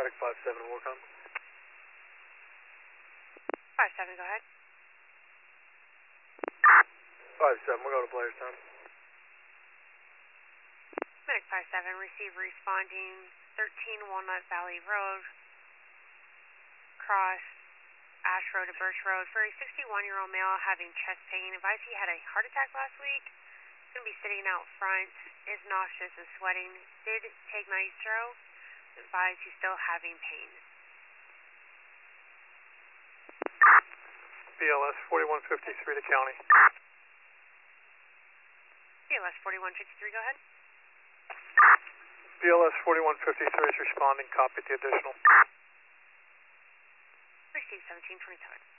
Medic 57 Warcom. 57, go ahead. 57, we'll go to Blairstown. Medic 57, receive responding 13 Walnut Valley Road, cross Ash Road to Birch Road for a 61-year-old male having chest pain. Advised he had a heart attack last week. Going to be sitting out front, is nauseous and sweating. Did take nitro. Advised he's still having pain. BLS 4153 to county. BLS 4153, go ahead. BLS 4153 is responding. Copy the additional. Receive 1727.